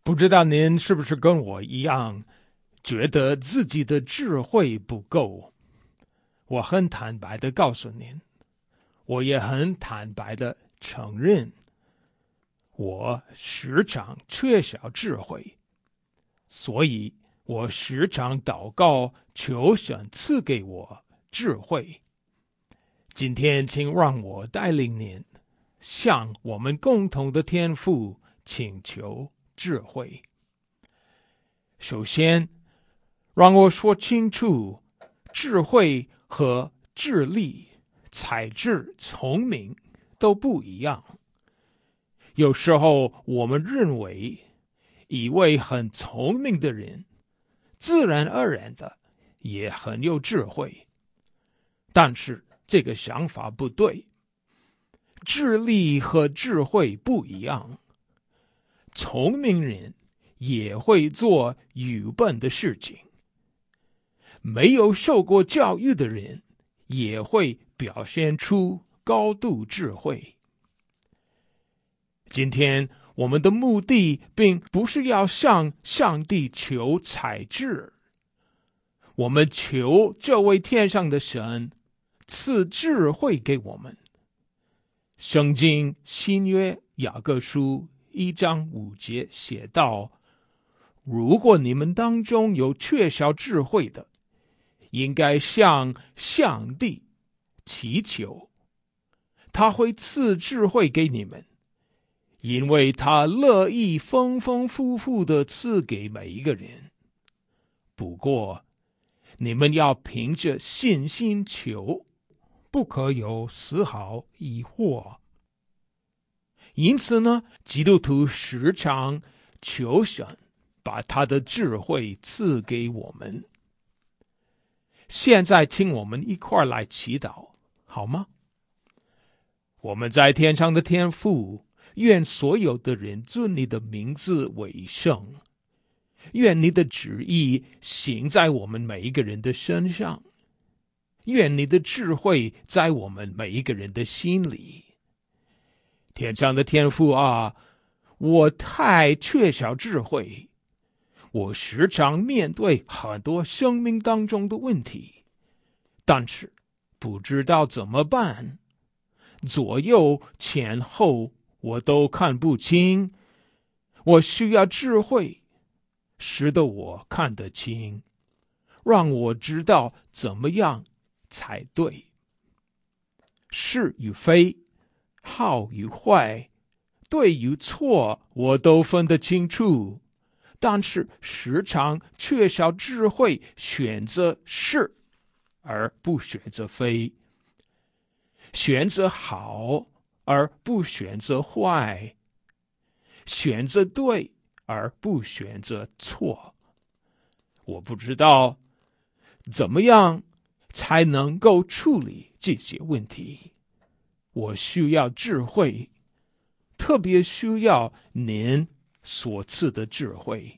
不知道您是不是跟我一样，觉得自己的智慧不够？我很坦白的告诉您，我也很坦白的承认，我时常缺少智慧，所以我时常祷告，求神赐给我智慧。今天请让我带领您向我们共同的天父请求智慧。首先，让我说清楚，智慧和智力、才智、聪明都不一样。有时候我们认为一位很聪明的人，自然而然的也很有智慧，但是这个想法不对。智力和智慧不一样，聪明人也会做愚笨的事情，没有受过教育的人也会表现出高度智慧。今天我们的目的并不是要向上帝求才智，我们求这位天上的神赐智慧给我们。圣经新约雅各书1章5节写道：如果你们当中有缺少智慧的，应该向上帝祈求，他会赐智慧给你们，因为他乐意丰丰富富的赐给每一个人。不过你们要凭着信心求，不可有丝毫疑惑。因此呢，基督徒时常求神把他的智慧赐给我们。现在请我们一块来祈祷，好吗？我们在天上的天父，愿所有的人尊你的名字为圣，愿你的旨意行在我们每一个人的身上，愿你的智慧在我们每一个人的心里。天上的天父啊，我太缺少智慧，我时常面对很多生命当中的问题，但是不知道怎么办，左右前后我都看不清，我需要智慧，使得我看得清，让我知道怎么样才对。是与非，好与坏，对与错，我都分得清楚，但是时常缺少智慧，选择是而不选择非，选择好而不选择坏，选择对而不选择错。我不知道怎么样才能够处理这些问题，我需要智慧，特别需要您所赐的智慧。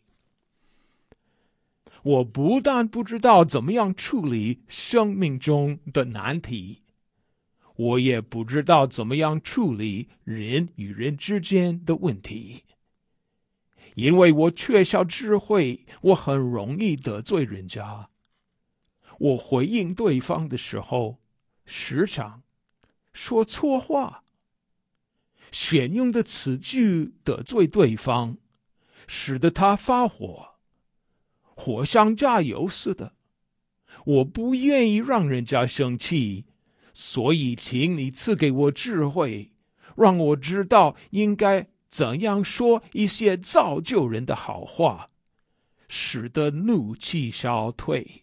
我不但不知道怎么样处理生命中的难题，我也不知道怎么样处理人与人之间的问题。因为我缺少智慧，我很容易得罪人家。我回应对方的时候，时常说错话，选用的词句得罪对方，使得他发火，火上加油似的。我不愿意让人家生气，所以请你赐给我智慧，让我知道应该怎样说一些造就人的好话，使得怒气消退。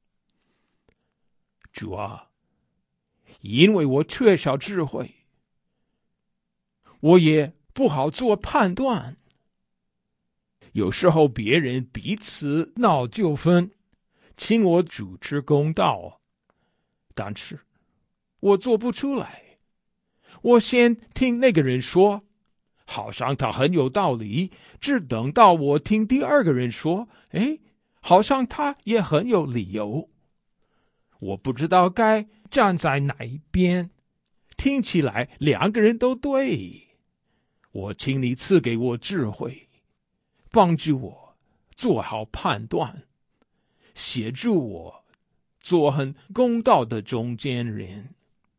主啊，因为我缺少智慧，我也不好做判断。有时候别人彼此闹纠纷，请我主持公道，但是我做不出来。我先听那个人说，好像他很有道理，只等到我听第二个人说，好像他也很有理由。我不知道该站在哪一边，听起来两个人都对。我请你赐给我智慧， 帮助我做好判断，协助我做很公道的中间人。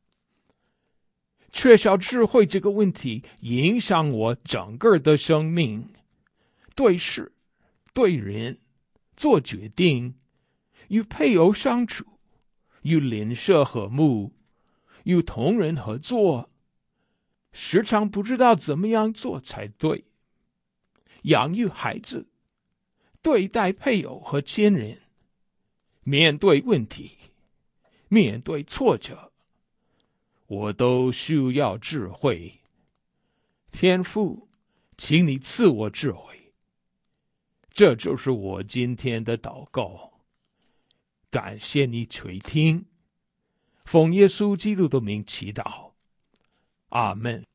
缺少智慧这个问题影响我整个的生命，对事、对人做决定，与配偶相处，与邻舍和睦，与同人合作，时常不知道怎么样做才对。养育孩子，对待配偶和亲人，面对问题，面对挫折，我都需要智慧。天父，请你赐我智慧。这就是我今天的祷告。感谢你垂听，奉耶稣基督的名祈祷，阿们。